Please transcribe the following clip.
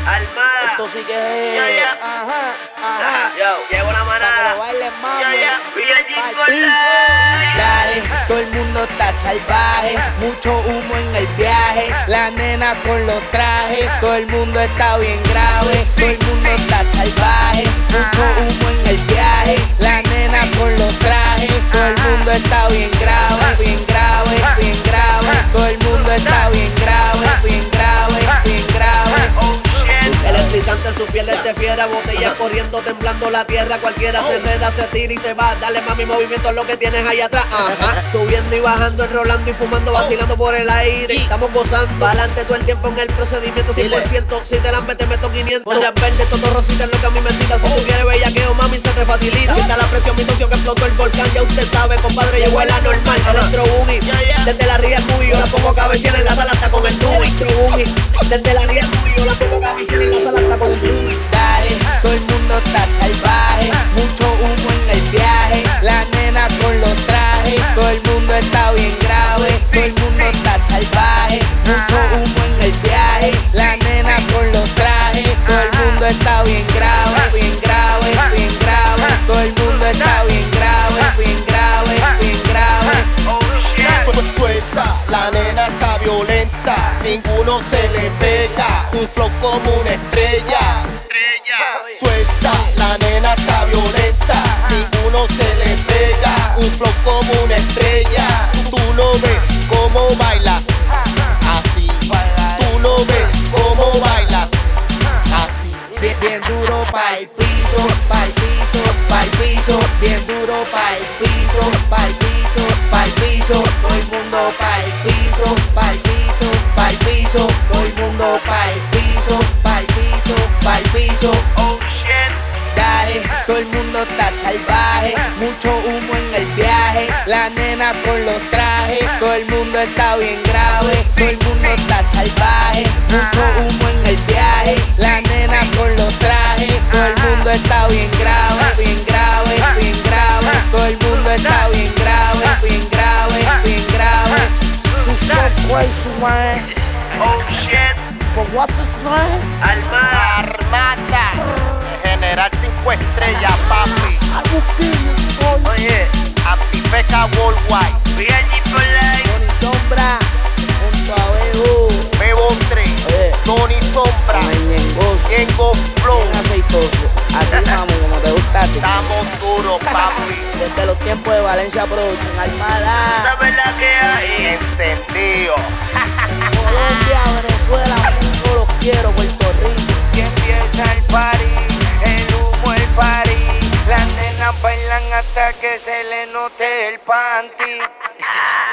Almada. Esto sí que es. Ya. Ajá. Yo, llego la manada. Para que lo bailen, mami. Ya. Dale, todo el mundo está salvaje, mucho humo en el viaje, la nena con los trajes, todo el mundo está bien grave, todo el mundo está salvaje, mucho humo en el viaje, la nena con los trajes, todo el mundo está bien grave, bien grave, bien grave, todo el mundo está bien grave, bien grave, bien grave. Electrizante su piel es de fiera, botella corriendo, temblando la tierra. Cualquiera se enreda, se tira y se va. Dale mami, movimiento es lo que tienes ahí atrás. Ajá. Subiendo y bajando, enrolando y fumando, vacilando por el aire. Estamos gozando, adelante todo el tiempo en el procedimiento 100%. Si te la metes, meto 500. No seas verde, todo rosita es lo que a mí me cita. Si tú quieres bellaqueo, mami, se te facilita. Sienta la presión, mi socio que explotó el volcán. Ya usted sabe, compadre, llegó el anormal. Electro boogie, desde la Real Movie yo la pongo cabecera en la sala hasta con el tubi. Electro boogie, desde la Real Movie yo la pongo cabecera en la sala hasta con el tubi. Dale, todo el mundo está salvaje, mucho humo en el viaje, la nena con los trajes, todo el mundo está bien grave, todo el mundo está salvaje, mucho humo en el viaje, la nena con los trajes, todo el mundo está bien grave, bien grave, bien grave, todo el mundo está bien grave, bien grave, bien grave. Suelta, la nena está violenta, ninguno se le pega, un flow como una estrella. Suelta, la nena está violenta, ninguno se le pega, un flow como una estrella. Tú no ves cómo bailas, así. Tú no ves cómo bailas, así. Bien duro pa'l piso, pa'l piso, pa'l piso, bien duro pa'l piso, pa'l piso, pa'l piso, todo el mundo pa'l piso, pa'l piso, pa'l piso, todo el mundo pa'l piso, pa'l piso, pa'l piso. Oh shit. Dale, todo el mundo está salvaje, mucho humo en el viaje, la nena con los trajes, todo el mundo está bien grave, todo el mundo está salvaje, mucho humo en el viaje, la nena con los trajes, todo el mundo está bien grave, bien grave, bien grave, todo el mundo está bien grave, bien grave, bien grave. It's so crazy, man. Oh shit. But what's his name? Almada. Armada, General 5 estrellas, papi. I will kill you, boy. Oye, Antifeca Worldwide, VLG for life. Tony Sombra, junto a Bebu, Bebontre, Tony Sombra, Ñengo Flow. bien aceitoso, así vamos como te gusta a ti. Estamos duros, papi. Desde los tiempos de Valencia Production, Armada. ¿Sabes la que hay? Encendido. Colombia, Venezuela, mundo los quiero, Puerto Rico. Y empieza el party, el humo el party. Las nenas bailan hasta que se le note el panty.